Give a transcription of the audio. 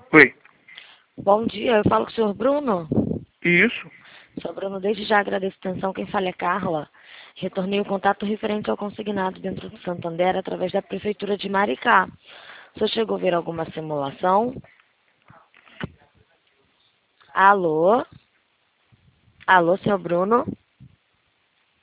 Oi. Bom dia, eu falo com o senhor Bruno. Isso. Senhor Bruno, desde já agradeço a atenção. Quem fala é Carla. Retornei o contato referente ao consignado dentro do Santander através da Prefeitura de Maricá. O senhor chegou a ver alguma simulação? Alô? Alô, senhor Bruno?